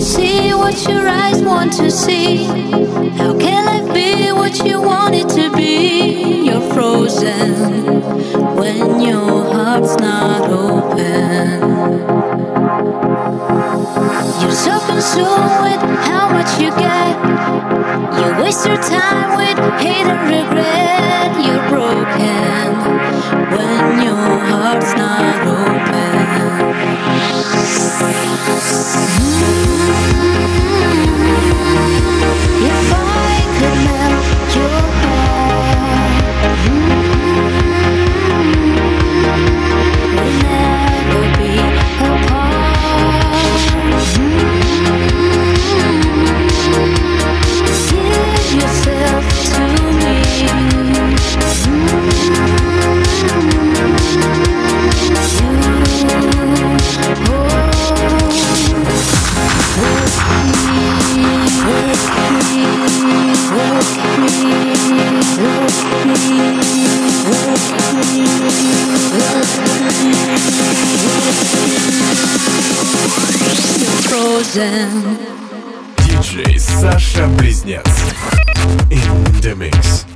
see what your eyes want to see? How can life be what you want it to be? You're frozen when your heart's not open. You're so consumed with how much you get. You waste your time with hate and regret. You're broken when your heart's not open. If I could melt your heart, we'll never be apart. Give yourself to me. Frozen. DJ Саша Близнец. In the mix.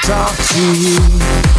talk to you.